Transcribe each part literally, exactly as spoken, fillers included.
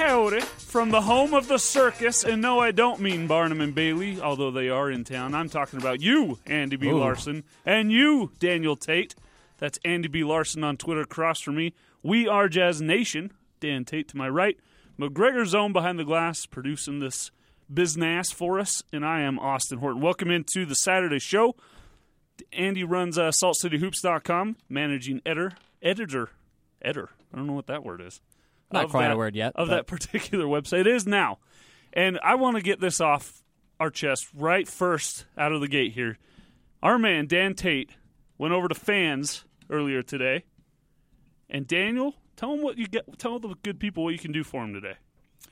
howdy from the home of the circus. And no, I don't mean Barnum and Bailey, although they are in town. I'm talking about you, Andy B. Ooh. Larson, and you, Daniel Tate. That's Andy B. Larson on Twitter across from me. We are Jazz Nation. Dan Tate to my right. McGregor Zone behind the glass producing this business for us. And I am Austin Horton. Welcome into the Saturday show. Andy runs uh, salt city hoops dot com, managing editor, editor, editor. I don't know what that word is. Not quite that, a word yet. Of but. that particular website. It is now. And I want to get this off our chest right first out of the gate here. Our man, Dan Tate, went over to Fans earlier today. And Daniel, tell him what you get. Tell the good people what you can do for him today.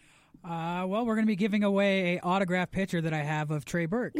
Uh, well, we're going to be giving away a autographed picture that I have of Trey Burke.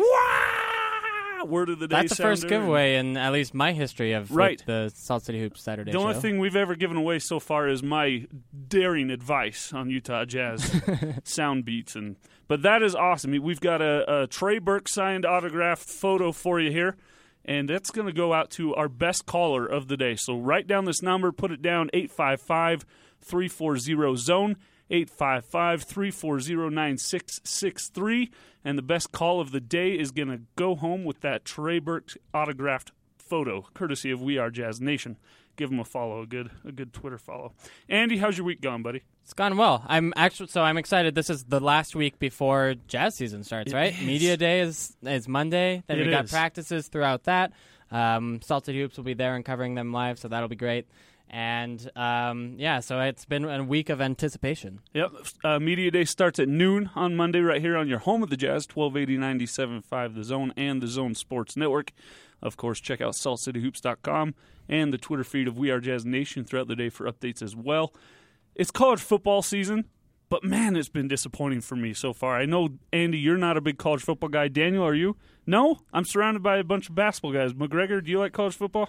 Word of the day. That's the first giveaway in at least my history of right. the Salt City Hoops Saturday The show. only thing we've ever given away so far is my daring advice on Utah Jazz sound beats, and but that is awesome. We've got a, a Trey Burke signed autographed photo for you here, and that's going to go out to our best caller of the day. So write down this number, put it down, eight five five, three four zero, zone. eight five five, three four zero, nine six six three. And the best call of the day is going to go home with that Trey Burke autographed photo, courtesy of We Are Jazz Nation. Give him a follow, a good a good Twitter follow. Andy, how's your week going, buddy? It's gone well. I'm actually so I'm excited. This is the last week before Jazz season starts, It right? is. Media Day is is Monday. Then It we got is. practices throughout that. Um, Salt City Hoops will be there and covering them live, so that'll be great. And, um, yeah, so it's been a week of anticipation. Yep. Uh, Media Day starts at noon on Monday right here on your home of the Jazz, twelve eighty, ninety-seven point five The Zone and the Zone Sports Network. Of course, check out salt city hoops dot com and the Twitter feed of We Are Jazz Nation throughout the day for updates as well. It's college football season, but, man, it's been disappointing for me so far. I know, Andy, you're not a big college football guy. Daniel, are you? No? I'm surrounded by a bunch of basketball guys. McGregor, do you like college football?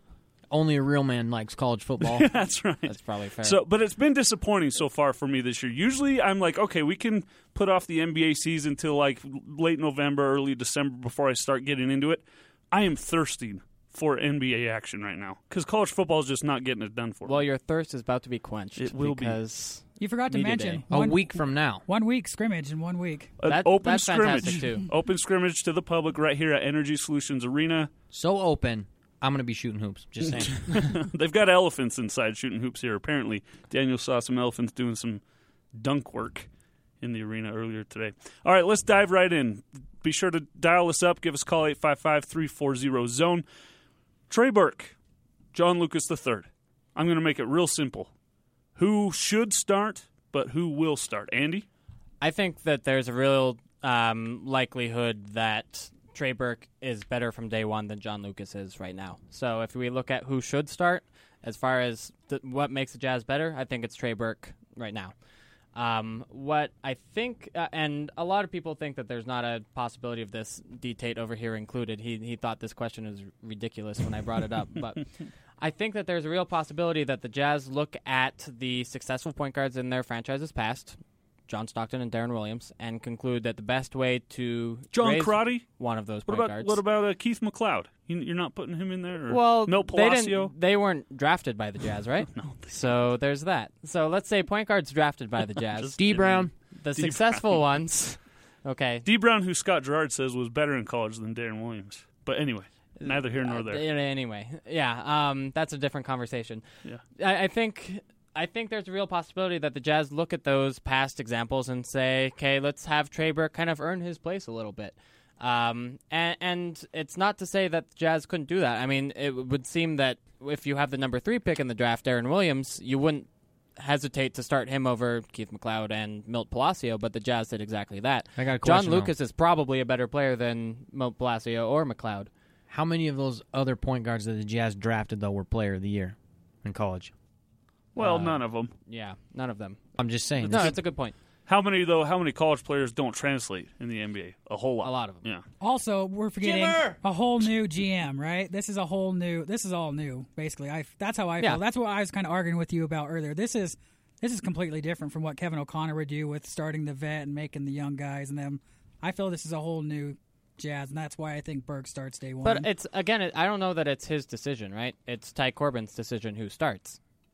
Only a real man likes college football. That's right. That's probably fair. So, but it's been disappointing so far for me this year. Usually, I'm like, okay, we can put off the N B A season till like late November, early December before I start getting into it. I am thirsting for N B A action right now because college football is just not getting it done for me. Well, your thirst is about to be quenched. It will be. because You forgot to Media mention Day. A one, week from now. one week scrimmage in one week. An That- open that's scrimmage, fantastic, too. Open scrimmage to the public right here at Energy Solutions Arena. So open, I'm going to be shooting hoops. Just saying. They've got elephants inside shooting hoops here. Apparently, Daniel saw some elephants doing some dunk work in the arena earlier today. All right, let's dive right in. Be sure to dial us up. Give us a call, eight five five, three four zero, zone. Trey Burke, John Lucas the third. I'm going to make it real simple. Who should start, but who will start? Andy? I think that there's a real um, likelihood that Trey Burke is better from day one than John Lucas is right now. So if we look at who should start, as far as th- what makes the Jazz better, I think it's Trey Burke right now. Um, what I think, uh, and a lot of people think that there's not a possibility of this, D. Tate over here included. He he thought this question was ridiculous when I brought it up, but I think that there's a real possibility that the Jazz look at the successful point guards in their franchises past, John Stockton and Darren Williams, and conclude that the best way to John raise Crotty? one of those What point about guards. what about uh, Keith McLeod? You, you're not putting him in there? Or well, Milt they Palacio? didn't. They weren't drafted by the Jazz, right? No. So there's that. So let's say point guards drafted by the Jazz. Just D. kidding. Brown. The D. successful Brown. ones. Okay. D. Brown, who Scott Gerrard says was better in college than Darren Williams. But anyway, neither here nor Uh, there. anyway, yeah, um, that's a different conversation. Yeah. I, I think I think there's a real possibility that the Jazz look at those past examples and say, okay, let's have Trey Burke kind of earn his place a little bit. Um, and, and it's not to say that the Jazz couldn't do that. I mean, it would seem that if you have the number three pick in the draft, Darren Williams, you wouldn't hesitate to start him over Keith McLeod and Milt Palacio, but the Jazz did exactly that. I got a John question, though. Lucas is probably a better player than Milt Palacio or McLeod. How many of those other point guards that the Jazz drafted, though, were player of the year in college? Well, Uh, none of them. Yeah, none of them. I'm just saying. No, This- that's a good point. How many though? How many college players don't translate in the N B A? A whole lot. A lot of them. Yeah. Also, we're forgetting Jimmer! a whole new G M, right? This is a whole new. This is all new, basically. I that's how I Yeah. feel. That's what I was kind of arguing with you about earlier. This is this is completely different from what Kevin O'Connor would do with starting the vet and making the young guys and them. I feel this is a whole new Jazz, and that's why I think Burke starts day one. But it's again, it, I don't know that it's his decision, right? It's Ty Corbin's decision who starts.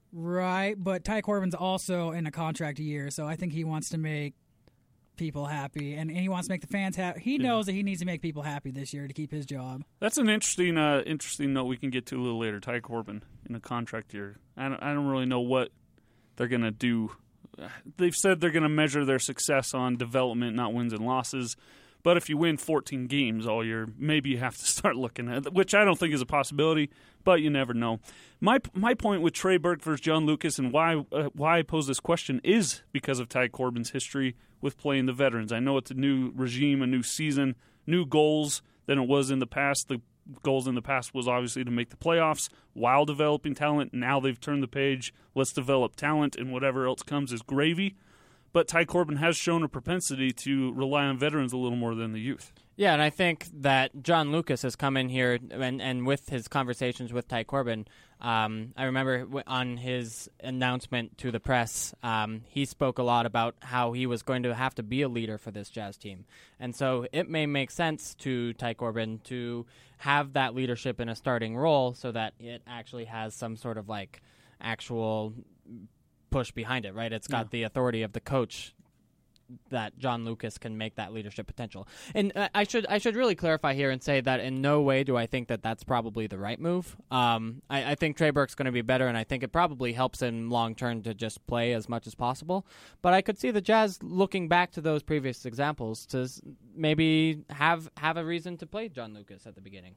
Right, but Ty Corbin's also in a contract year, so I think he wants to make people happy, and, and he wants to make the fans happy. He Yeah. knows that he needs to make people happy this year to keep his job. That's an interesting, uh, interesting note we can get to a little later. Ty Corbin in a contract year. I don't, I don't really know what they're going to do. They've said they're going to measure their success on development, not wins and losses. But if you win fourteen games all year, maybe you have to start looking at it, which I don't think is a possibility, but you never know. My my point with Trey Burke versus John Lucas and why uh, why I pose this question is because of Ty Corbin's history with playing the veterans. I know it's a new regime, a new season, new goals than it was in the past. The goals in the past was obviously to make the playoffs while developing talent. Now they've turned the page. Let's develop talent, and whatever else comes is gravy. But Ty Corbin has shown a propensity to rely on veterans a little more than the youth. Yeah, and I think that John Lucas has come in here, and, and with his conversations with Ty Corbin, um, I remember w- on his announcement to the press, um, he spoke a lot about how he was going to have to be a leader for this Jazz team. And so it may make sense to Ty Corbin to have that leadership in a starting role so that it actually has some sort of like actual push behind it, right? It's got Yeah. the authority of the coach that John Lucas can make that leadership potential. And uh, I should I should really clarify here and say that in no way do I think that that's probably the right move. Um, I, I think Trey Burke's going to be better, and I think it probably helps him long term to just play as much as possible. But I could see the Jazz looking back to those previous examples to s- maybe have have a reason to play John Lucas at the beginning.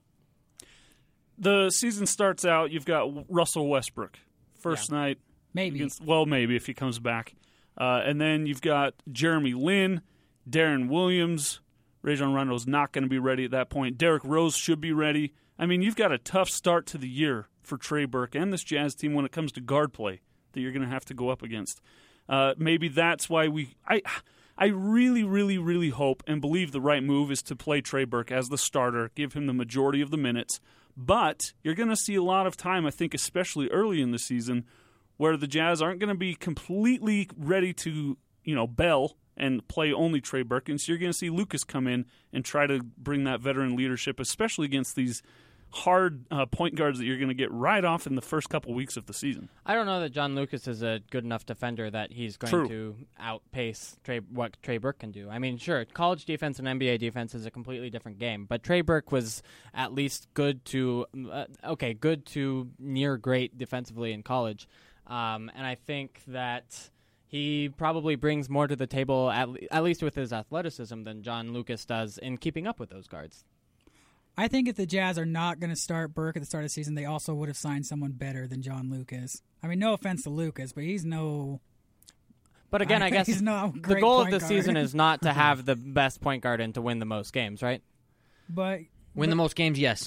The season starts out, you've got Russell Westbrook. First Yeah. night. Maybe. Against, well, maybe if he comes back. Uh, and then you've got Jeremy Lin, Darren Williams. Rajon Rondo's not going to be ready at that point. Derrick Rose should be ready. I mean, you've got a tough start to the year for Trey Burke and this Jazz team when it comes to guard play that you're going to have to go up against. Uh, maybe that's why we I, I really, really, really hope and believe the right move is to play Trey Burke as the starter, give him the majority of the minutes. But you're going to see a lot of time, I think, especially early in the season, where the Jazz aren't going to be completely ready to, you know, bail and play only Trey Burke. And so you're going to see Lucas come in and try to bring that veteran leadership, especially against these hard uh, point guards that you're going to get right off in the first couple weeks of the season. I don't know that John Lucas is a good enough defender that he's going True. to outpace Trey, what Trey Burke can do. I mean, sure, college defense and N B A defense is a completely different game, but Trey Burke was at least good to, uh, okay, good to near great defensively in college. Um, and I think that he probably brings more to the table, at, le- at least with his athleticism, than John Lucas does in keeping up with those guards. I think if the Jazz are not going to start Burke at the start of the season, they also would have signed someone better than John Lucas. I mean, no offense to Lucas, but he's no... But again, I, I guess he's no the great goal of point the guard. season is not to have the best point guard and to win the most games, right? But Win the most games, yes.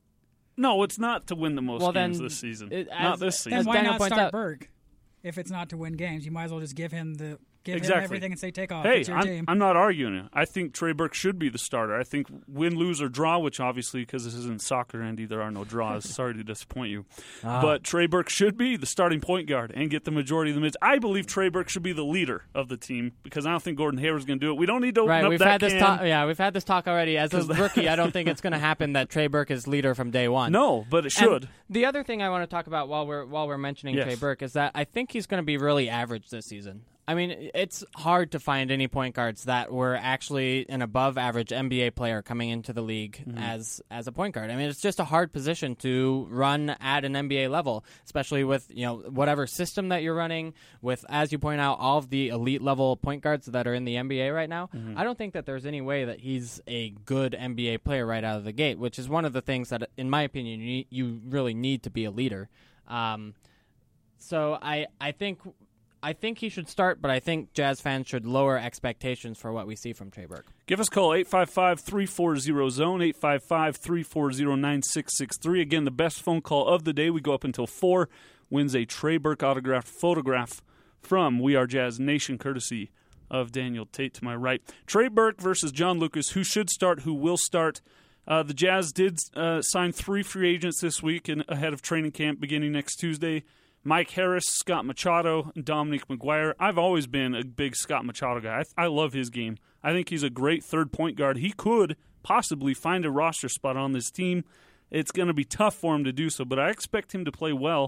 No, it's not to win the most Well, games then, this season. it- not as- this as season. then why Daniel not points start out- Burke? If it's not to win games, you might as well just give him the give him Exactly. everything and say take off. Hey, it's your I'm, team. I'm not arguing it. I think Trey Burke should be the starter. I think win, lose, or draw, which obviously, because this isn't soccer, Andy, there are no draws. Sorry to disappoint you. Ah. But Trey Burke should be the starting point guard and get the majority of the minutes. I believe Trey Burke should be the leader of the team because I don't think Gordon Hayward's going to do it. We don't need to open Right, up we've that had this can. talk. Yeah, we've had this talk already. As a 'Cause the- rookie, I don't think it's going to happen that Trey Burke is leader from day one. No, but it And should. the other thing I want to talk about while we're while we're mentioning Yes. Trey Burke is that I think he's going to be really average this season. I mean, it's hard to find any point guards that were actually an above-average N B A player coming into the league Mm-hmm. as as a point guard. I mean, it's just a hard position to run at an N B A level, especially with you know whatever system that you're running. With, as you point out, all of the elite level point guards that are in the N B A right now. Mm-hmm. I don't think that there's any way that he's a good N B A player right out of the gate, which is one of the things that, in my opinion, you, need, you really need to be a leader. Um, so I I think. I think he should start, but I think Jazz fans should lower expectations for what we see from Trey Burke. Give us a call, eight five five, three four zero, zone, eight five five, three four zero, nine six six three. Again, the best phone call of the day. We go up until four. Wins a Trey Burke autographed photograph from We Are Jazz Nation, courtesy of Daniel Tate to my right. Trey Burke versus John Lucas. Who should start? Who will start? Uh, the Jazz did uh, sign three free agents this week in, ahead of training camp beginning next Tuesday. Mike Harris, Scott Machado, and Dominique McGuire. I've always been a big Scott Machado guy. I, I love his game. I think he's a great third point guard. He could possibly find a roster spot on this team. It's going to be tough for him to do so, but I expect him to play well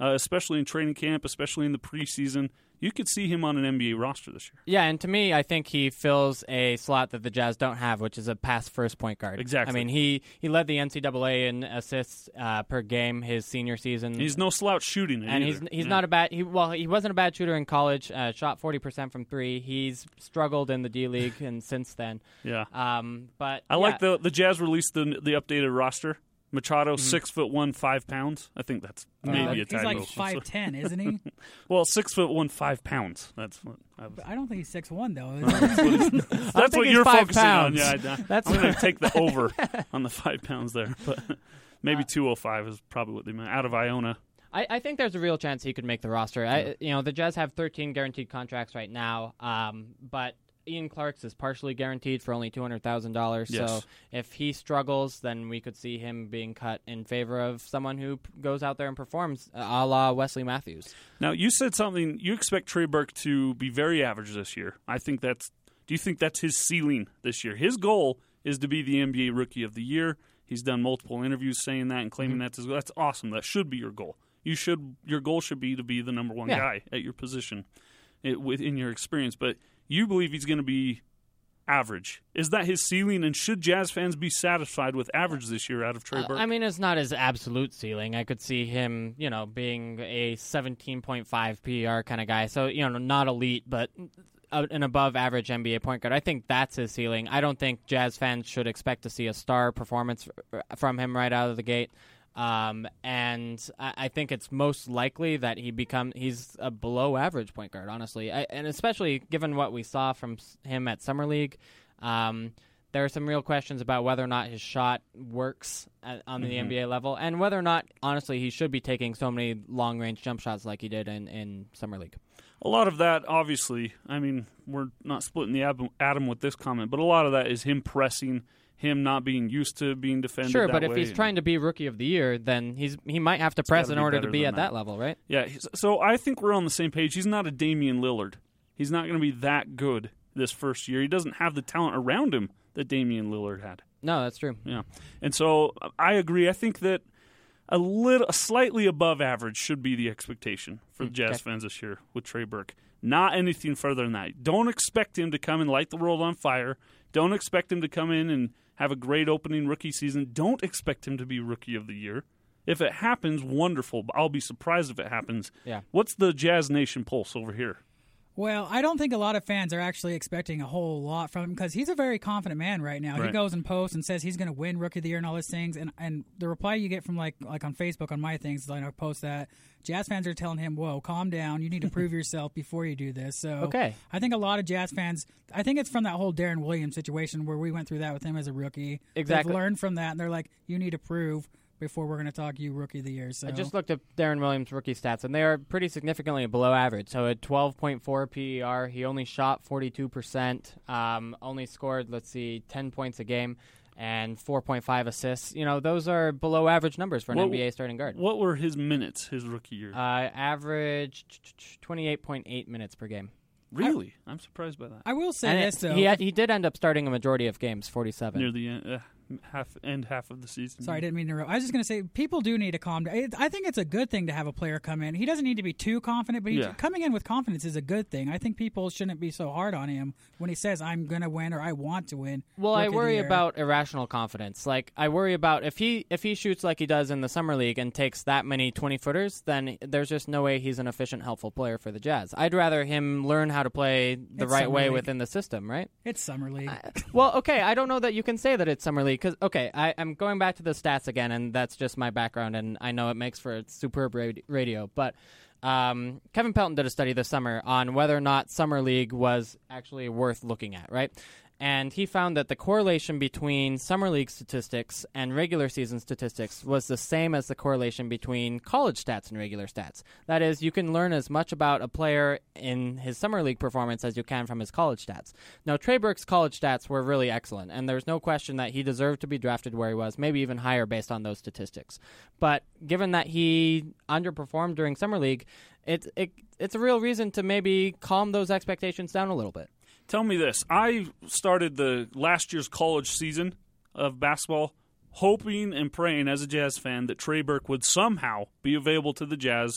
uh, especially in training camp, especially in the preseason. You could see him on an N B A roster this year. Yeah, and to me, I think he fills a slot that the Jazz don't have, which is a pass-first point guard. Exactly. I mean, he, he led the N C double A in assists uh, per game his senior season. He's no slouch shooting it and either. he's he's Yeah. not a bad. He well, he wasn't a bad shooter in college. Uh, shot forty percent from three. He's struggled in the D League and since then. Yeah. Um, but I yeah. like the the Jazz released the the updated roster. Machado, Mm-hmm. six foot one, five pounds. I think that's maybe Uh, a he's typo. like five ten, isn't he? Well, six foot one, five pounds. That's what I was. But I don't think he's six one though. That's think what he's you're five focusing pounds. on. Yeah, I, That's- I'm going to take the over on the five pounds there, but maybe two oh five is probably what they meant. Out of Iona. I, I think there's a real chance he could make the roster. I, you know, the Jazz have thirteen guaranteed contracts right now, um, but Ian Clark's is partially guaranteed for only two hundred thousand dollars. Yes. So if he struggles, then we could see him being cut in favor of someone who p- goes out there and performs, uh, a la Wesley Matthews. Now, you said something. You expect Trey Burke to be very average this year. I think that's. Do you think that's his ceiling this year? His goal is to be the N B A Rookie of the Year. He's done multiple interviews saying that and claiming Mm-hmm. that's his goal. That's awesome. That should be your goal. You should. Your goal should be to be the number one Yeah. guy at your position, it, within your experience. But you believe he's going to be average. Is that his ceiling? And should Jazz fans be satisfied with average this year out of Trey Uh, Burke? I mean, it's not his absolute ceiling. I could see him, you know, being a seventeen point five P E R kind of guy. So, you know, not elite, but a- an above average N B A point guard. I think that's his ceiling. I don't think Jazz fans should expect to see a star performance f- from him right out of the gate. Um, and I, I think it's most likely that he become he's a below average point guard, honestly, I, and especially given what we saw from s- him at Summer League. Um, there are some real questions about whether or not his shot works at, on the Mm-hmm. N B A level, and whether or not, honestly, he should be taking so many long range jump shots like he did in, in Summer League. A lot of that, obviously, I mean, we're not splitting the atom, atom with this comment, but a lot of that is him pressing, him not being used to being defended. Sure, that but if way. he's trying to be Rookie of the Year, then he's he might have to press gotta in be order to better be than at that. that level, right? Yeah, he's- so I think we're on the same page. He's not a Damian Lillard. He's not going to be that good this first year. He doesn't have the talent around him that Damian Lillard had. No, that's true. Yeah, and so I agree. I think that a little, a slightly above average should be the expectation for the Jazz Okay. fans this year with Trey Burke. Not anything further than that. Don't expect him to come and light the world on fire. Don't expect him to come in and have a great opening rookie season. Don't expect him to be Rookie of the Year. If it happens, wonderful. But I'll be surprised if it happens. Yeah. What's the Jazz Nation pulse over here? Well, I don't think a lot of fans are actually expecting a whole lot from him because he's a very confident man right now. He Right. goes and posts and says he's going to win Rookie of the Year and all these things. And and the reply you get from like like on Facebook on my things, like I post that Jazz fans are telling him, "Whoa, calm down. You need to prove yourself before you do this." So Okay. I think a lot of Jazz fans, I think it's from that whole Darren Williams situation where we went through that with him as a rookie. Exactly. They've learned from that, and they're like, "You need to prove." Before we're going to talk you Rookie of the Year. So I just looked at Darren Williams' rookie stats, and they are pretty significantly below average. So at twelve point four P E R, he only shot forty-two percent, um, only scored, let's see, ten points a game, and four point five assists. You know, those are below average numbers for an What- N B A starting guard. What were his minutes his rookie year? Uh, average twenty-eight point eight minutes per game. really? I'm surprised by that. I will say And this it- though. he, had, he did end up starting a majority of games, forty-seven. Near the end, uh, half end half of the season. Sorry, I didn't mean to interrupt. I was just going to say, people do need to calm down. It- I think it's a good thing to have a player come in. He doesn't need to be too confident, but he, Yeah. coming in with confidence is a good thing. I think people shouldn't be so hard on him when he says, I'm going to win or I want to win. Well, Rookie I of the worry Year. about irrational confidence. Like I worry about if he if he shoots like he does in the summer league and takes that many twenty footers, then there's just no way he's an efficient, helpful player for the Jazz. I'd rather him learn how to play the It's right summer way league. within the system, right? It's Summer League. Well, okay, I don't know that you can say that it's summer league because okay, I, I'm going back to the stats again, and that's just my background, and I know it makes for superb rad- radio, but. Um, Kevin Pelton did a study this summer on whether or not Summer League was actually worth looking at, right? And he found that the correlation between Summer League statistics and regular season statistics was the same as the correlation between college stats and regular stats. That is, you can learn as much about a player in his Summer League performance as you can from his college stats. Now, Trey Burke's college stats were really excellent, and there's no question that he deserved to be drafted where he was, maybe even higher based on those statistics. But given that he underperformed during Summer League, it, it it's a real reason to maybe calm those expectations down a little bit. Tell me this. I started the last year's college season of basketball hoping and praying as a Jazz fan that Trey Burke would somehow be available to the Jazz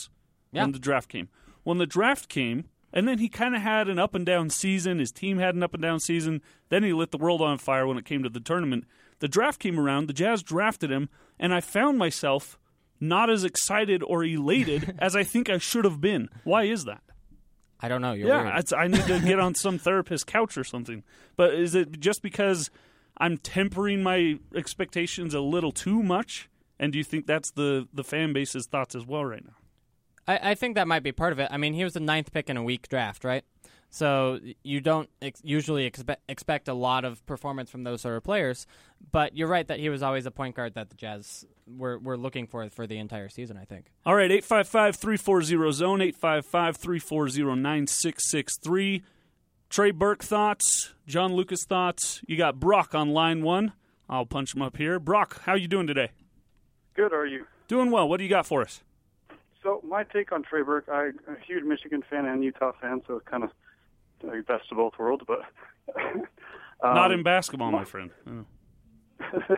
Yeah. when the draft came. When the draft came, and then he kind of had an up and down season. His team had an up and down season. Then he lit the world on fire when it came to the tournament. The draft came around. The Jazz drafted him, and I found myself not as excited or elated as I think I should have been. Why is that? I don't know. You're yeah, weird. it's, I need to get on some therapist's couch or something. But is it just because I'm tempering my expectations a little too much? And do you think that's the, the fan base's thoughts as well right now? I, I think that might be part of it. I mean, he was the ninth pick in a weak draft, right? So you don't ex- usually expe- expect a lot of performance from those sort of players. But you're right that he was always a point guard that the Jazz were, were looking for for the entire season, I think. All right, eight five five, three four zero, zone, eight five five, three four zero, nine six six three. Trey Burke thoughts, John Lucas thoughts. You got Brock on line one. I'll punch him up here. Brock, how you doing today? Good, are you? Doing well. What do you got for us? So my take on Trey Burke, I'm a huge Michigan fan and Utah fan, so it's kind of the best of both worlds. But um, Not in basketball, my friend. Oh.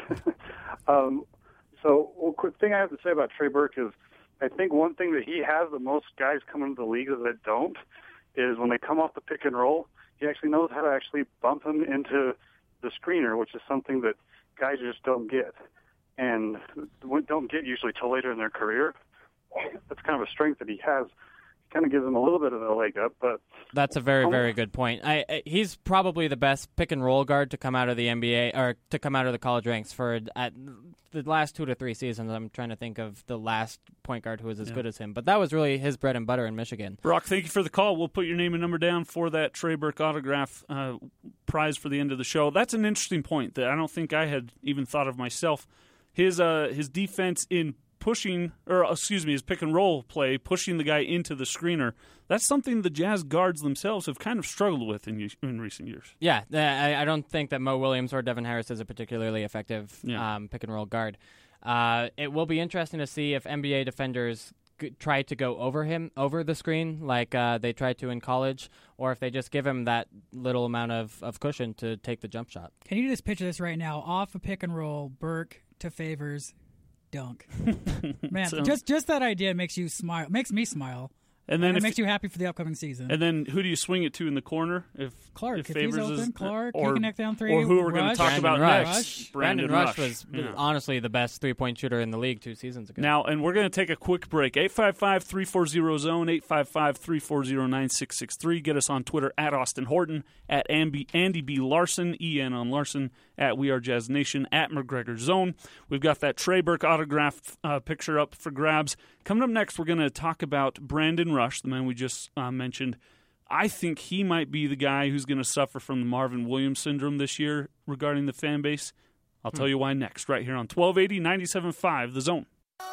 um, so one quick thing I have to say about Trey Burke is I think one thing that he has that most guys coming into the league that don't is when they come off the pick and roll, he actually knows how to actually bump them into the screener, which is something that guys just don't get and don't get usually till later in their career. That's kind of a strength that he has. It kind of gives him a little bit of a leg up. But that's a very, very good point. I, I he's probably the best pick and roll guard to come out of the N B A or to come out of the college ranks for at the last two to three seasons. I'm trying to think of the last point guard who was as yeah. good as him, but that was really his bread and butter in Michigan. Brock, thank you for the call. We'll put your name and number down for that Trey Burke autograph uh, prize for the end of the show. That's an interesting point that I don't think I had even thought of myself. His uh, his defense in pushing, or excuse me, his pick and roll play, pushing the guy into the screener. That's something the Jazz guards themselves have kind of struggled with in in recent years. Yeah, I, I don't think that Mo Williams or Devin Harris is a particularly effective yeah. um, pick and roll guard. Uh, it will be interesting to see if N B A defenders g- try to go over him, over the screen, like uh, they tried to in college, or if they just give him that little amount of, of cushion to take the jump shot. Can you just picture this right now? Off a pick and roll, Burke to Favors, dunk. Man, so, just just that idea makes you smile. Makes me smile. And then and if, it makes you happy for the upcoming season. And then who do you swing it to in the corner? If Clark, if, if Favors he's open, is, Clark, or, he can knock down three. Or who we're going to talk Brandon about Rush. next. Rush. Brandon, Brandon Rush, Rush was yeah. honestly the best three-point shooter in the league two seasons ago. Now, and we're going to take a quick break. eight five five, three four zero, zone, eight five five, three four zero, nine six six three. Get us on Twitter at Austin Horton, at Andy, Andy B. Larson, E N on Larson, at We Are Jazz Nation, at McGregor Zone. We've got that Trey Burke autograph uh, picture up for grabs. Coming up next, we're going to talk about Brandon Rush, the man we just uh, mentioned. I think he might be the guy who's going to suffer from the Marvin Williams syndrome this year regarding the fan base. I'll hmm. tell you why next, right here on twelve eighty, ninety-seven point five, The Zone.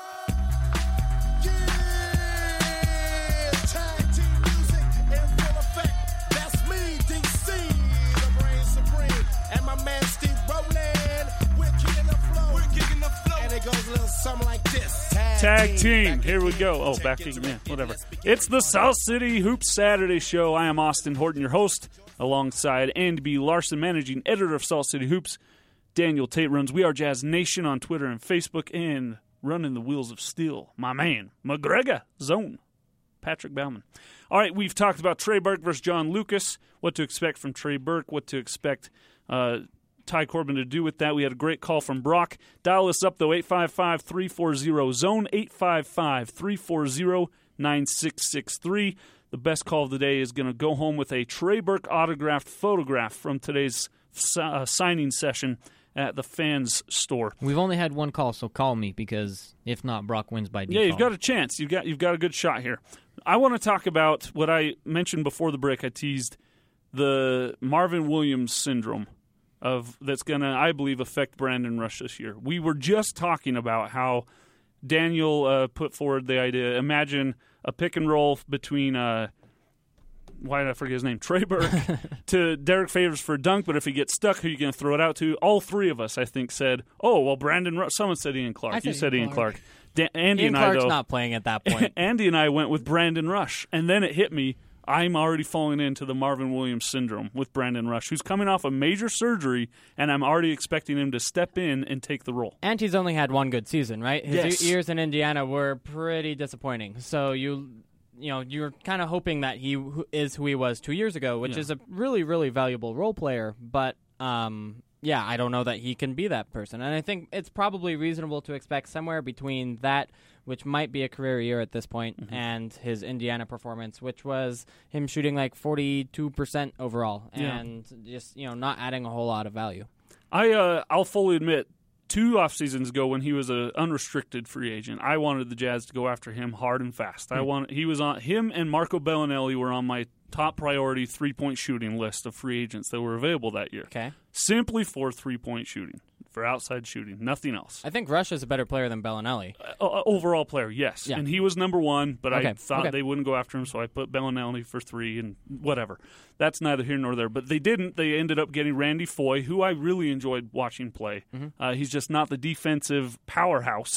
Tag team. Here we go. Oh, back to yeah, whatever. It's the South City Hoops Saturday Show. I am Austin Horton, your host, alongside Andy B. Larson, managing editor of South City Hoops. Daniel Tate runs We Are Jazz Nation on Twitter and Facebook, and running the wheels of steel, my man, McGregor Zone, Patrick Bauman. All right, we've talked about Trey Burke versus John Lucas, what to expect from Trey Burke, what to expect uh Ty Corbin to do with that. We had a great call from Brock. Dial us up, though, eight five five, three four zero, zone, eight five five, three four zero, nine six six three. The best call of the day is going to go home with a Trey Burke autographed photograph from today's uh, signing session at the Fans store. We've only had one call, so call me, because if not, Brock wins by default. Yeah, you've got a chance. You've got, you've got a good shot here. I want to talk about what I mentioned before the break. I teased the Marvin Williams syndrome. Of that's going to, I believe, affect Brandon Rush this year. We were just talking about how Daniel uh, put forward the idea. Imagine a pick and roll between, uh, why did I forget his name? Trey Burke to Derek Favors for a dunk, but if he gets stuck, who are you going to throw it out to? All three of us, I think, said, oh, well, Brandon Rush. Someone said Ian Clark. I You said Ian Clark. Clark. Da- Andy Ian and Clark's I, though, not playing at that point. Andy and I went with Brandon Rush, and then it hit me. I'm already falling into the Marvin Williams syndrome with Brandon Rush, who's coming off a major surgery, and I'm already expecting him to step in and take the role. And he's only had one good season, right? His Yes. years in Indiana were pretty disappointing. So you, you know, you're kind of hoping that he who- is who he was two years ago, which Yeah. is a really, really valuable role player. But um, yeah, I don't know that he can be that person. And I think it's probably reasonable to expect somewhere between that, which might be a career year at this point, Mm-hmm. and his Indiana performance, which was him shooting like forty-two percent overall, Yeah. and just you know not adding a whole lot of value. I uh, I'll fully admit, two off seasons ago when he was an unrestricted free agent, I wanted the Jazz to go after him hard and fast. I want he was on him and Marco Bellinelli were on my top priority three point shooting list of free agents that were available that year. Okay, Simply for three point shooting, for outside shooting, nothing else. I think Rush is a better player than Bellinelli. Uh, overall player, yes, Yeah. and he was number one, but I Okay, thought okay. they wouldn't go after him, so I put Bellinelli for three and whatever. That's neither here nor there. But they didn't. They ended up getting Randy Foye, who I really enjoyed watching play. Mm-hmm. Uh, he's just not the defensive powerhouse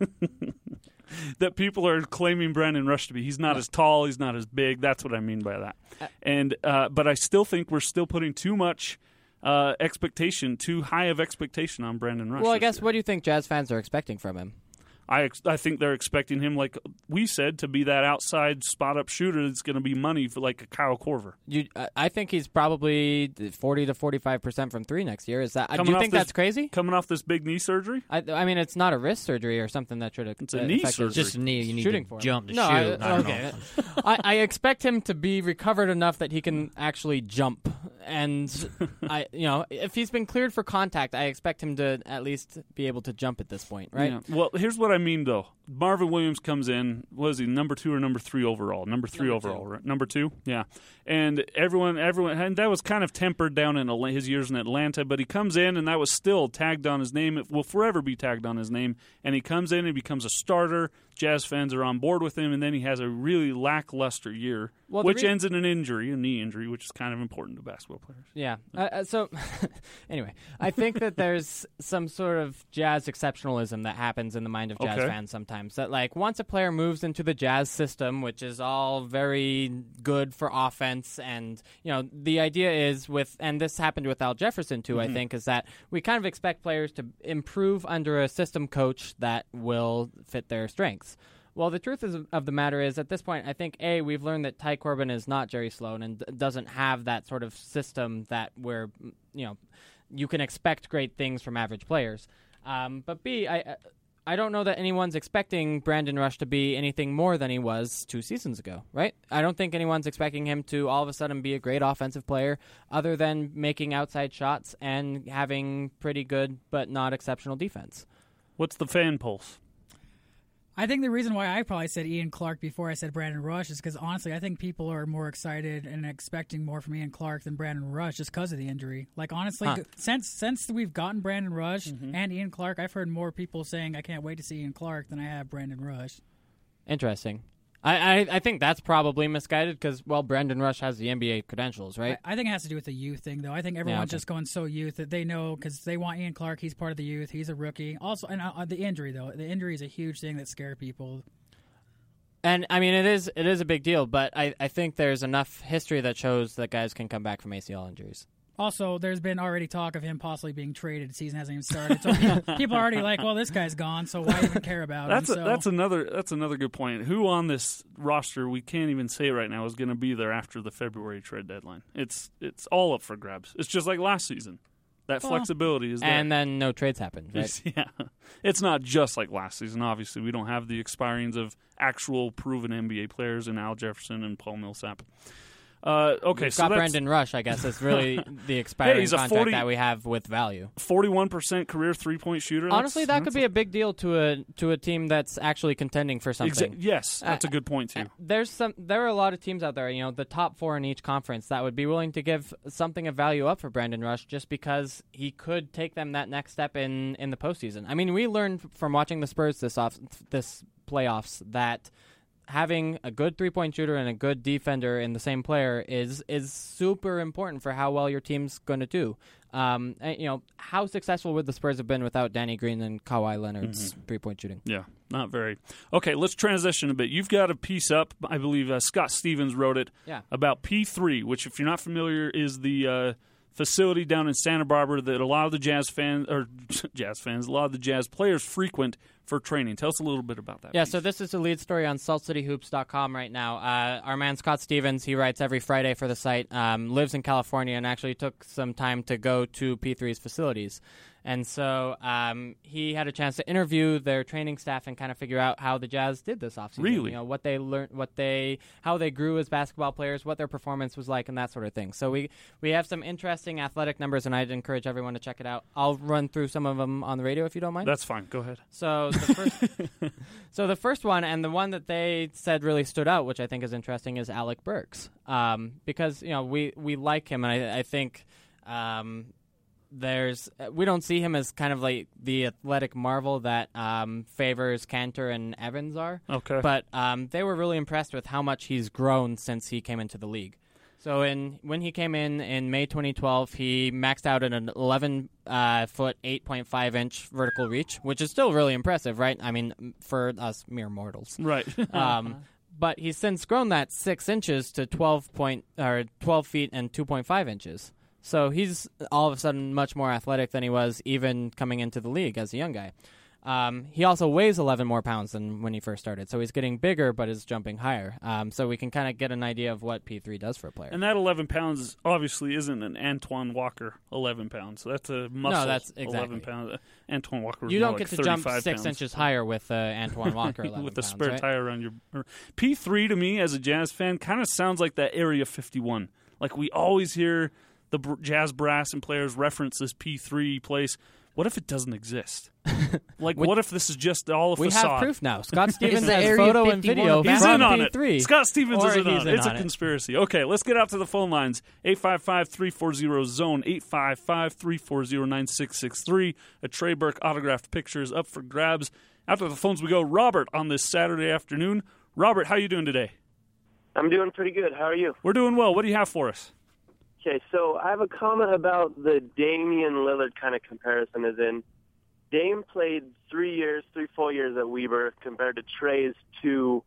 that people are claiming Brandon Rush to be. He's not as tall. He's not as big. That's what I mean by that. And uh, but I still think we're still putting too much uh, expectation, too high of expectation on Brandon Rush. Well, I this guess year. what do you think Jazz fans are expecting from him? I ex- I think they're expecting him, like we said, to be that outside spot up shooter that's going to be money for like a Kyle Korver. You, I- I think he's probably forty to forty-five percent from three next year. Is that? Coming do you off think this- that's crazy? Coming off this big knee surgery, I, I mean, it's not a wrist surgery or something that should have. It's a knee surgery. Just knee. You need Shooting to for him. jump to No, shoot. I- I, don't okay. know. I, I expect him to be recovered enough that he can actually jump. And I, you know, if he's been cleared for contact, I expect him to at least be able to jump at this point, right? Yeah. Well, here's what I mean though. Marvin Williams comes in. Was he number two or number three overall? Number three Number overall, two. right? Number two, yeah. And everyone, everyone, and that was kind of tempered down in Atla- his years in Atlanta. But he comes in, and that was still tagged on his name. It will forever be tagged on his name. And he comes in and becomes a starter. Jazz fans are on board with him, and then he has a really lackluster year, Well, the which re- ends in an injury, a knee injury, which is kind of important to basketball players. Yeah. Uh, uh, so, anyway, I think that there's some sort of Jazz exceptionalism that happens in the mind of Jazz Okay. fans sometimes. That, like, once a player moves into the Jazz system, which is all very good for offense, and, you know, the idea is with, and this happened with Al Jefferson, too, I think, is that we kind of expect players to improve under a system coach that will fit their strengths. Well, the truth is, of the matter is, at this point, I think, A, we've learned that Ty Corbin is not Jerry Sloan and d- doesn't have that sort of system that where, mm, you know, you can expect great things from average players. Um, but B, I, I don't know that anyone's expecting Brandon Rush to be anything more than he was two seasons ago, right? I don't think anyone's expecting him to all of a sudden be a great offensive player other than making outside shots and having pretty good but not exceptional defense. What's the fan pulse? I think the reason why I probably said Ian Clark before I said Brandon Rush is because, honestly, I think people are more excited and expecting more from Ian Clark than Brandon Rush just because of the injury. Like, honestly, Huh. g- since since we've gotten Brandon Rush and Ian Clark, I've heard more people saying, I can't wait to see Ian Clark than I have Brandon Rush. Interesting. I, I, I think that's probably misguided because, well, Brandon Rush has the N B A credentials, right? I, I think it has to do with the youth thing, though. I think everyone's okay. just going so youth that they know because they want Ian Clark. He's part of the youth. He's a rookie. Also, and uh, the injury, though. The injury is a huge thing that scares people. And I mean, it is it is a big deal, but I, I think there's enough history that shows that guys can come back from A C L injuries. Also, there's been already talk of him possibly being traded. The season hasn't even started, so people, people are already like, "Well, this guy's gone, so why even care about That's him?" a, So, that's another that's another good point. Who on this roster, we can't even say right now, is going to be there after the February trade deadline? It's it's all up for grabs. It's just like last season. That Well, flexibility is there. And then no trades happened, right? It's- yeah, it's not just like last season. Obviously, we don't have the expirings of actual proven N B A players in Al Jefferson and Paul Millsap. Uh, okay, We've so got that's Brandon Rush, I guess, is really the expiring he's a contract forty that we have with value. forty-one percent career three-point shooter. Honestly, That's- that could that's be a big deal to a to a team that's actually contending for a- something. exa- yes, that's a good point too. Uh, There's some. There are a lot of teams out there, you know, the top four in each conference that would be willing to give something of value up for Brandon Rush just because he could take them that next step in, in the postseason. I mean, we learned from watching the Spurs this off this playoffs that having a good three-point shooter and a good defender in the same player is is super important for how well your team's going to do. Um, and, you know, how successful would the Spurs have been without Danny Green and Kawhi Leonard's Mm-hmm. three-point shooting? Yeah, not very. Okay, let's transition a bit. You've got a piece up, I believe uh, Scott Stevens wrote it, Yeah. about P three, which, if you're not familiar, is the uh, facility down in Santa Barbara that a lot of the Jazz fans, or Jazz fans, a lot of the Jazz players frequent for training. Tell us a little bit about that. Yeah, piece. so this is the lead story on salt city hoops dot com right now. Uh, our man Scott Stevens, he writes every Friday for the site, um, lives in California, and actually took some time to go to P three's facilities. And so um, he had a chance to interview their training staff and kind of figure out how the Jazz did this offseason. Really? You know, what they learned, what they, how they grew as basketball players, what their performance was like, and that sort of thing. So we, we have some interesting athletic numbers, and I'd encourage everyone to check it out. I'll run through some of them on the radio if you don't mind. That's fine. Go ahead. So the first, so the first one, and the one that they said really stood out, which I think is interesting, is Alec Burks, um, because you know we, we like him, and I, I think um, there's we don't see him as kind of like the athletic marvel that um, Favors, Cantor, and Evans are. Okay. But um, they were really impressed with how much he's grown since he came into the league. So in when he came in in May twenty twelve, he maxed out at an eleven uh, foot, eight point five inch vertical reach, which is still really impressive, right? I mean, for us mere mortals. Right. Um, but he's since grown that six inches to twelve point or twelve feet and two point five inches. So he's all of a sudden much more athletic than he was even coming into the league as a young guy. Um, he also weighs eleven more pounds than when he first started, so he's getting bigger but is jumping higher. Um, so we can kind of get an idea of what P three does for a player. And that eleven pounds obviously isn't an Antoine Walker eleven pounds. So that's a muscle. No, that's exactly. eleven pounds. Uh, Antoine Walker was You more don't like get to jump thirty-five six pounds. inches higher with uh, Antoine Walker eleven with the pounds, spare right? tire around your. Or, P three to me as a Jazz fan kind of sounds like that Area fifty-one. Like we always hear the br- Jazz brass and players reference this P three place. What if it doesn't exist? Like, We- what if this is just all a We facade? have proof now. Scott Stevens the has Area photo and fifty-one video of He's from in on P it. three. Scott Stevens Or is in he's on it. in It's on a it. conspiracy. Okay, let's get out to the phone lines. eight five five, three four zero, zone, eight five five, three four zero, nine six six three. A Trey Burke autographed picture is up for grabs. Out to the phones we go. Robert on this Saturday afternoon. Robert, how you doing today? I'm doing pretty good. How are you? We're doing well. What do you have for us? Okay, so I have a comment about the Damian Lillard kind of comparison, as in Dame played three years, three full years at Weber compared to Trey's two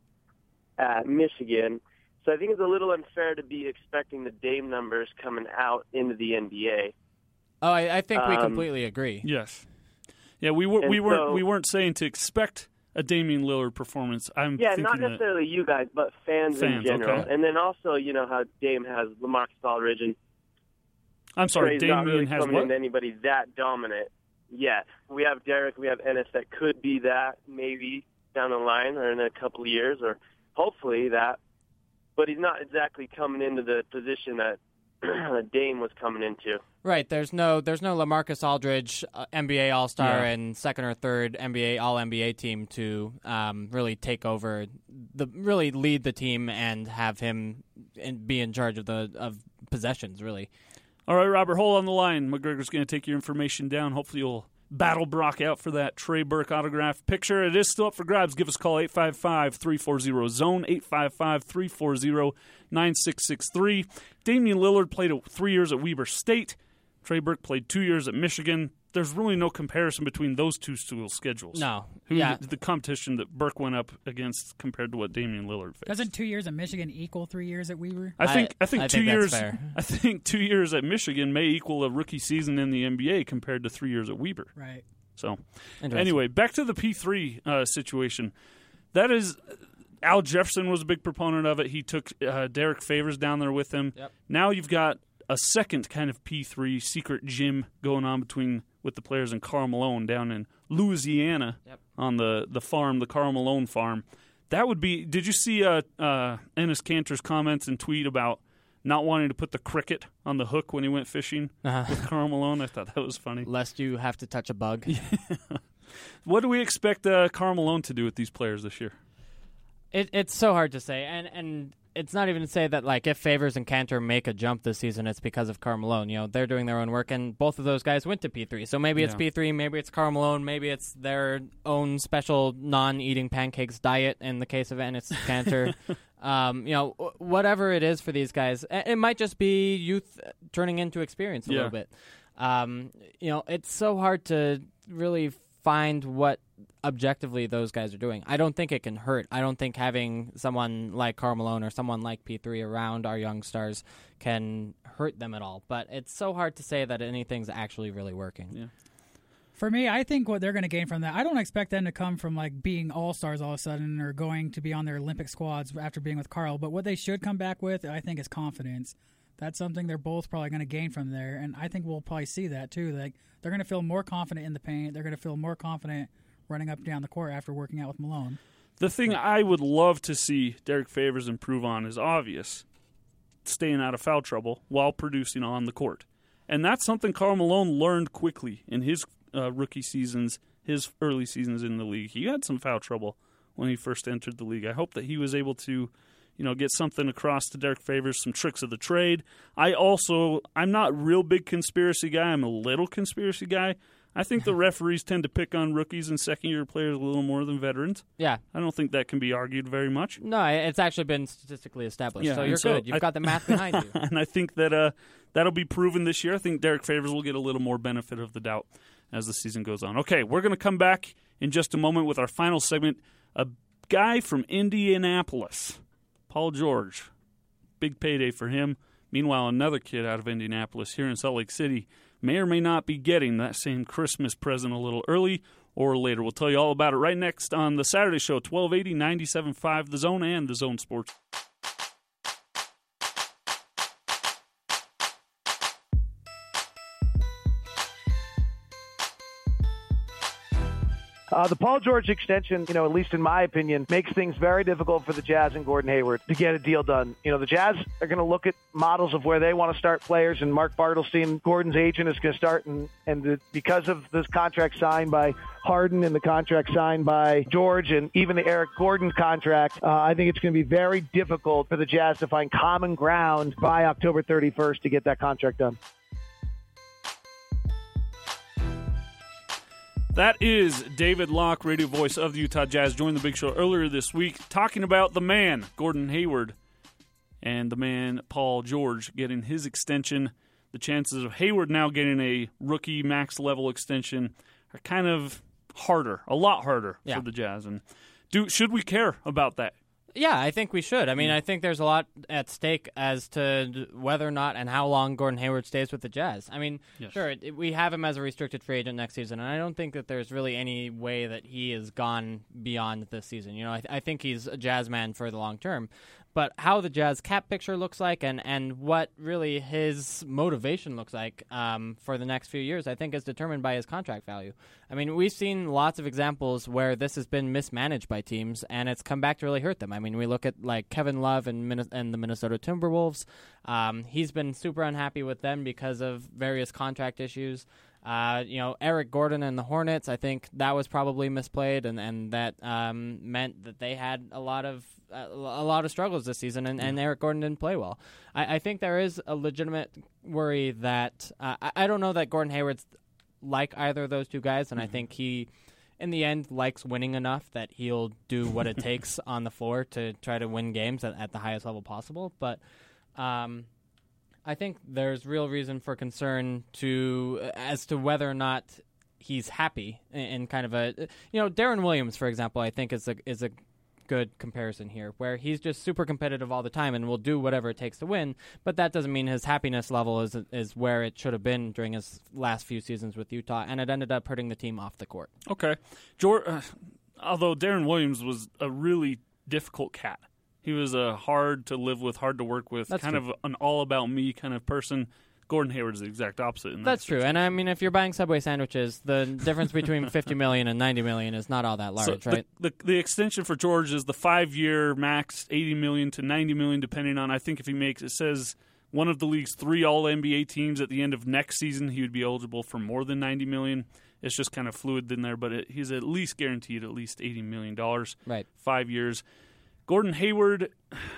at Michigan. So I think it's a little unfair to be expecting the Dame numbers coming out into the N B A. Oh, I, I think we Um, completely agree. Yes. Yeah, we were And we weren't so- we weren't saying to expect a Damian Lillard performance. I'm Yeah, thinking not that, necessarily you guys, but fans, Fans, in general. okay. And then also, you know, how Dame has LaMarcus Aldridge and I'm sorry, Trey's not Damian really has coming what? into anybody that dominant yet. We have Derek, we have Ennis that could be that maybe down the line or in a couple of years, or hopefully that. But he's not exactly coming into the position that Dame was coming into. Right. There's no there's no LaMarcus Aldridge, uh, N B A All-Star, Yeah. and second or third N B A All-N B A team to um, really take over, the really lead the team and have him and be in charge of the of possessions, really. All right, Robert, hold on the line. McGregor's going to take your information down. Hopefully you'll battle Brock out for that Trey Burke autograph picture. It is still up for grabs. Give us a call, eight five five, three four zero, zone, eight five five, three four zero, nine six six three. Damian Lillard played three years at Weber State. Trey Burke played two years at Michigan. There's really no comparison between those two school schedules. No. Who Yeah. the, the competition that Burke went up against compared to what Damian Lillard faced. Doesn't two years at Michigan equal three years at Weber? I think I, I- think I two think that's years fair. I think two years at Michigan may equal a rookie season in the N B A compared to three years at Weber. Right. So Interesting. anyway, back to the P three uh, situation. That is, Al Jefferson was a big proponent of it. He took uh, Derek Favors down there with him. Yep. Now you've got a second kind of P three secret gym going on between with the players in Karl Malone down in Louisiana Yep. on the, the farm, the Karl Malone farm. That would be. Did you see uh, uh, Ennis Cantor's comments and tweet about not wanting to put the cricket on the hook when he went fishing Uh-huh. with Karl Malone? I thought that was funny. Lest you have to touch a bug. What do we expect uh, Karl Malone to do with these players this year? It, it's so hard to say, and and it's not even to say that like if Favors and Cantor make a jump this season, it's because of Karl Malone. You know, they're doing their own work, and both of those guys went to P three. So maybe it's Yeah. P three, maybe it's Karl Malone, maybe it's their own special non-eating pancakes diet. In the case of Ennis Cantor, um, you know, wh- whatever it is for these guys, it it might just be youth turning into experience a Yeah. little bit. Um, you know, it's so hard to really find what objectively those guys are doing. I don't think it can hurt. I don't think having someone like Karl Malone or someone like P three around our young stars can hurt them at all. But it's so hard to say that anything's actually really working. Yeah. For me, I think what they're going to gain from that, I don't expect them to come from like being all-stars all of a sudden or going to be on their Olympic squads after being with Karl. But what they should come back with, I think, is confidence. That's something they're both probably going to gain from there, and I think we'll probably see that too. Like they're going to feel more confident in the paint. They're going to feel more confident running up and down the court after working out with Malone. The thing I would love to see Derek Favors improve on is obvious, staying out of foul trouble while producing on the court. And that's something Karl Malone learned quickly in his uh, rookie seasons, his early seasons in the league. He had some foul trouble when he first entered the league. I hope that he was able to, you know, get something across to Derek Favors, some tricks of the trade. I also, I'm not a real big conspiracy guy. I'm a little conspiracy guy. I think the referees tend to pick on rookies and second-year players a little more than veterans. Yeah. I don't think that can be argued very much. No, it's actually been statistically established, Yeah, so and you're so good. You've I- got the math behind you. And I think that uh, that'll be proven this year. I think Derek Favors will get a little more benefit of the doubt as the season goes on. Okay, we're going to come back in just a moment with our final segment. A guy from Indianapolis, Paul George. Big payday for him. Meanwhile, another kid out of Indianapolis here in Salt Lake City may or may not be getting that same Christmas present a little early or later. We'll tell you all about it right next on the Saturday Show, twelve eighty, ninety-seven point five, The Zone and The Zone Sports. Uh, the Paul George extension, you know, at least in my opinion, makes things very difficult for the Jazz and Gordon Hayward to get a deal done. You know, the Jazz are going to look at models of where they want to start players, and Mark Bartelstein, Gordon's agent, is going to start. And, and the, because of this contract signed by Harden and the contract signed by George and even the Eric Gordon contract, uh, I think it's going to be very difficult for the Jazz to find common ground by October thirty-first to get that contract done. That is David Locke, radio voice of the Utah Jazz, joined the Big Show earlier this week talking about the man, Gordon Hayward, and the man, Paul George, getting his extension. The chances of Hayward now getting a rookie max-level extension are kind of harder, a lot harder Yeah. for the Jazz. And do should we care about that? Yeah, I think we should. I mean, I think there's a lot at stake as to whether or not and how long Gordon Hayward stays with the Jazz. I mean, Yes. sure, it, we have him as a restricted free agent next season, and I don't think that there's really any way that he is gone beyond this season. You know, I, th- I think he's a Jazz man for the long term. But how the Jazz cap picture looks like and, and what really his motivation looks like um, for the next few years, I think is determined by his contract value. I mean, we've seen lots of examples where this has been mismanaged by teams, and it's come back to really hurt them. I mean, we look at like Kevin Love and, Min- and the Minnesota Timberwolves. Um, he's been super unhappy with them because of various contract issues. Uh, you know, Eric Gordon and the Hornets, I think that was probably misplayed, and, and that um, meant that they had a lot of uh, a lot of struggles this season, and, and Eric Gordon didn't play well. I, I think there is a legitimate worry that uh, I, I don't know that Gordon Hayward's like either of those two guys, and mm-hmm. I think he, in the end, likes winning enough that he'll do what it takes on the floor to try to win games at, at the highest level possible. But um, I think there's real reason for concern to as to whether or not he's happy in, in kind of a you know Darren Williams, for example, I think is a is a good comparison here, where he's just super competitive all the time and will do whatever it takes to win, but that doesn't mean his happiness level is is where it should have been during his last few seasons with Utah, and it ended up hurting the team off the court. Okay. George, uh, although Darren Williams was a really difficult cat. He was a hard to live with, hard to work with, That's kind true. of an all-about-me kind of person. Gordon Hayward's the exact opposite. In that That's true, sense. and I mean, if you're buying Subway sandwiches, the difference between fifty million dollars and ninety million dollars is not all that large, So right? The, the, the extension for George is the five-year max, eighty million dollars to ninety million dollars, depending on, I think if he makes, it says one of the league's three All-N B A teams at the end of next season, he would be eligible for more than ninety million dollars. It's just kind of fluid in there, but it, he's at least guaranteed at least eighty million dollars. Right. Five years. Gordon Hayward,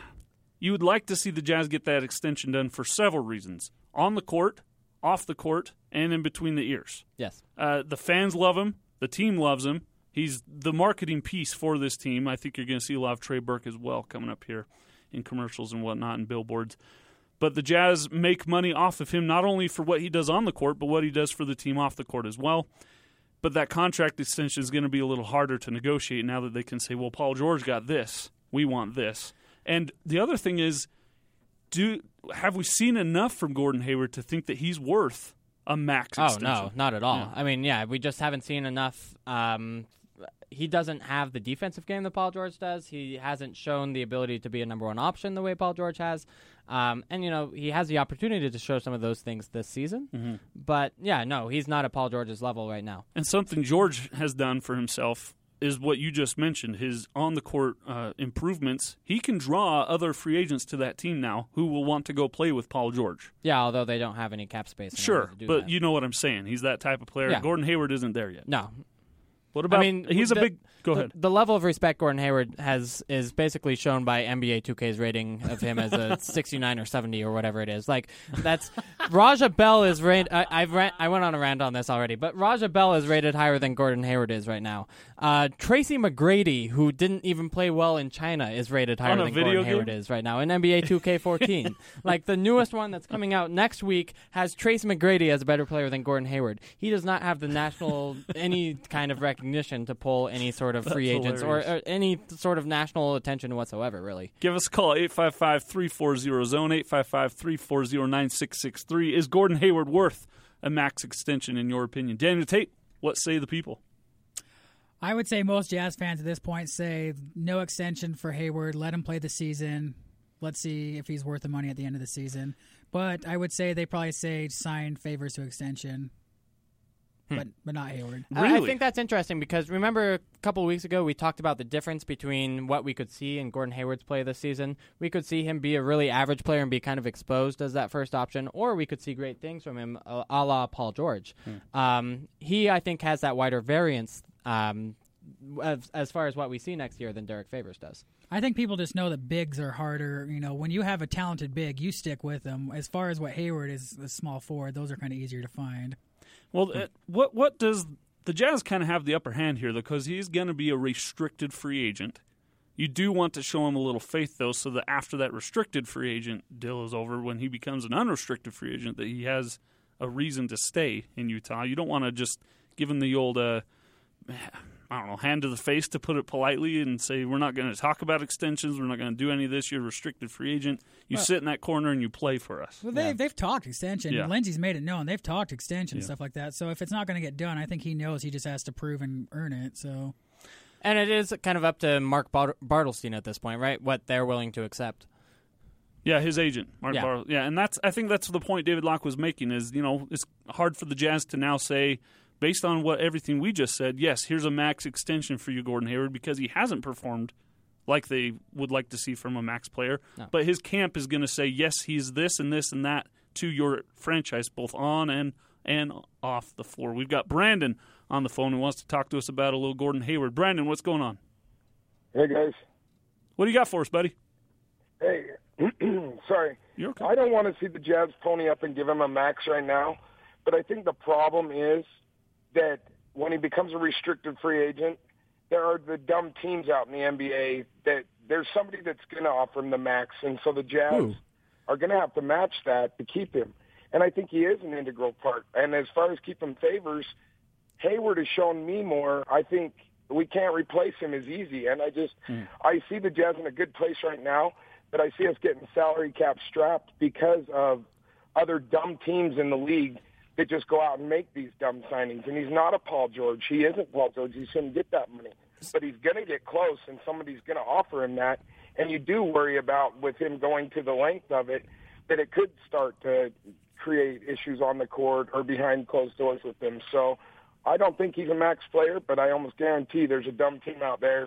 you would like to see the Jazz get that extension done for several reasons. On the court, off the court, and in between the ears. Yes. Uh, the fans love him. The team loves him. He's the marketing piece for this team. I think you're going to see a lot of Trey Burke as well coming up here in commercials and whatnot and billboards. But the Jazz make money off of him not only for what he does on the court, but what he does for the team off the court as well. But that contract extension is going to be a little harder to negotiate now that they can say, well, Paul George got this. We want this. And the other thing is, do have we seen enough from Gordon Hayward to think that he's worth a max Oh, extension? no, not at all. Yeah. I mean, yeah, we just haven't seen enough. Um, he doesn't have the defensive game that Paul George does. He hasn't shown the ability to be a number one option the way Paul George has. Um, and, you know, he has the opportunity to show some of those things this season. Mm-hmm. But, yeah, no, he's not at Paul George's level right now. And something George has done for himself is what you just mentioned, his on-the-court uh, improvements. He can draw other free agents to that team now who will want to go play with Paul George. Yeah, although they don't have any cap space. in Sure, order to do but that. you know what I'm saying. He's that type of player. Yeah. Gordon Hayward isn't there yet. No. What about, I mean, he's a the- big, go the, ahead. The level of respect Gordon Hayward has is basically shown by N B A two K's rating of him as a sixty-nine or seventy or whatever it is. Like that's Raja Bell is rated. I, I've ran, I went on a rant on this already, but Raja Bell is rated higher than Gordon Hayward is right now. Uh, Tracy McGrady, who didn't even play well in China, is rated higher On a than video Gordon game? Hayward is right now in N B A two K fourteen. Like the newest one that's coming out next week has Tracy McGrady as a better player than Gordon Hayward. He does not have the national any kind of recognition to pull any sort of free That's agents or, or any sort of national attention whatsoever, really. Give us a call, eight five five, three four zero, zone, eight five five, three four zero, nine six six three. Is Gordon Hayward worth a max extension, in your opinion? Daniel Tate, what say the people? I would say most Jazz fans at this point say no extension for Hayward. Let him play the season. Let's see if he's worth the money at the end of the season. But I would say they probably say sign Favors to extension, Hmm. but but not Hayward. I- I Really? think that's interesting because remember a couple of weeks ago we talked about the difference between what we could see in Gordon Hayward's play this season. We could see him be a really average player and be kind of exposed as that first option, or we could see great things from him, a, a la Paul George. Um, he, I think, has that wider variance um, as, as far as what we see next year than Derek Favors does. I think people just know that bigs are harder. You know, when you have a talented big, you stick with them. As far as what Hayward is, a small forward, those are kind of easier to find. Well, uh, what what does the Jazz kind of have the upper hand here, though, because he's going to be a restricted free agent. You do want to show him a little faith, though, so that after that restricted free agent deal is over, when he becomes an unrestricted free agent, that he has a reason to stay in Utah. You don't want to just give him the old, uh, I don't know, hand to the face, to put it politely, and say, we're not going to talk about extensions, we're not going to do any of this, you're a restricted free agent. You Well- sit in that corner and you play for us. Well, they've, they've talked extension. Yeah. Lindsey's made it known. They've talked extension and Yeah. stuff like that. So if it's not going to get done, I think he knows he just has to prove and earn it. So And it is kind of up to Mark Bart- Bartelstein at this point, right? What they're willing to accept. Yeah, his agent, Mark Yeah. Barlow. Yeah, and that's I think that's the point David Locke was making is, you know, it's hard for the Jazz to now say, based on what everything we just said, yes, here's a max extension for you, Gordon Hayward, because he hasn't performed like they would like to see from a max player. No. But his camp is going to say, yes, he's this and this and that to your franchise, both on and and off the floor. We've got Brandon on the phone who wants to talk to us about a little Gordon Hayward. Brandon, what's going on? Hey, guys. What do you got for us, buddy? Hey, sorry. You're okay. I don't want to see the Jazz pony up and give him a max right now, but I think the problem is that when he becomes a restricted free agent, there are the dumb teams out in the N B A that there's somebody that's going to offer him the max, and so the Jazz Who? are going to have to match that to keep him. And I think he is an integral part. And as far as keeping Favors, Hayward has shown me more. I think we can't replace him as easy. And I just, Hmm. I see the Jazz in a good place right now, but I see us getting salary cap strapped because of other dumb teams in the league that just go out and make these dumb signings. And he's not a Paul George. He isn't Paul George. He shouldn't get that money. But he's going to get close, and somebody's going to offer him that. And you do worry about, with him going to the length of it, that it could start to create issues on the court or behind closed doors with him. So I don't think he's a max player, but I almost guarantee there's a dumb team out there,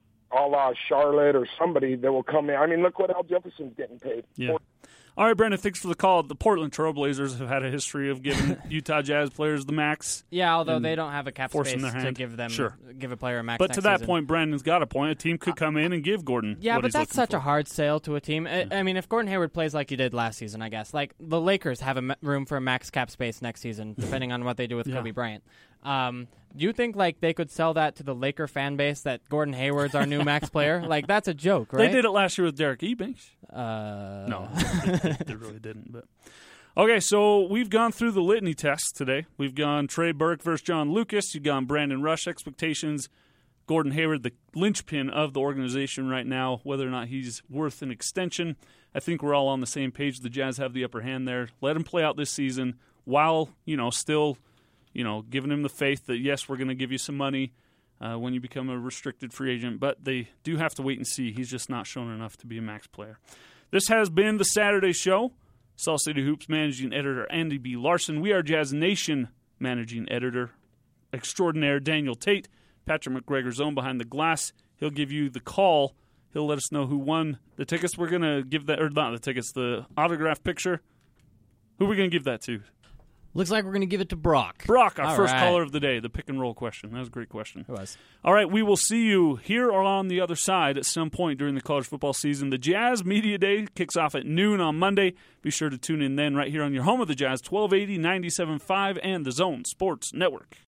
a la Charlotte or somebody, that will come in. I mean, look what Al Jefferson's getting paid. Yeah. All right, Brandon, thanks for the call. The Portland Trailblazers have had a history of giving Utah Jazz players the max. Yeah, although and they don't have a cap forcing space their to hand. give them Sure. give a player a max. But next to that season. point, Brandon's got a point. A team could come in and give Gordon Yeah, what but he's that's looking such for. a hard sale to a team. I, I mean, if Gordon Hayward plays like he did last season, I guess, like the Lakers have a m- room for a max cap space next season, depending on what they do with Yeah. Kobe Bryant. Um, do you think like they could sell that to the Laker fan base that Gordon Hayward's our new max player? Like that's a joke, right? They did it last year with Derek Ebanks. Uh, No, they, they really didn't. But okay, so we've gone through the litany test today. We've gone Trey Burke versus John Lucas. You've gone Brandon Rush expectations. Gordon Hayward, the linchpin of the organization right now, whether or not he's worth an extension. I think we're all on the same page. The Jazz have the upper hand there. Let him play out this season while, you know, still, you know, giving him the faith that, yes, we're going to give you some money uh, when you become a restricted free agent. But they do have to wait and see. He's just not shown enough to be a max player. This has been the Saturday Show. Salt City Hoops managing editor Andy B. Larson. We are Jazz Nation managing editor extraordinaire Daniel Tate. Patrick McGregor's own behind the glass. He'll give you the call. He'll let us know who won the tickets. We're going to give that, or not the tickets, the autograph picture. Who are we going to give that to? Looks like we're going to give it to Brock. Brock, our All first right. caller of the day, the pick and roll question. That was a great question. It was. All right, we will see you here or on the other side at some point during the college football season. The Jazz Media Day kicks off at noon on Monday. Be sure to tune in then right here on your home of the Jazz, twelve eighty, ninety-seven point five, and the Zone Sports Network.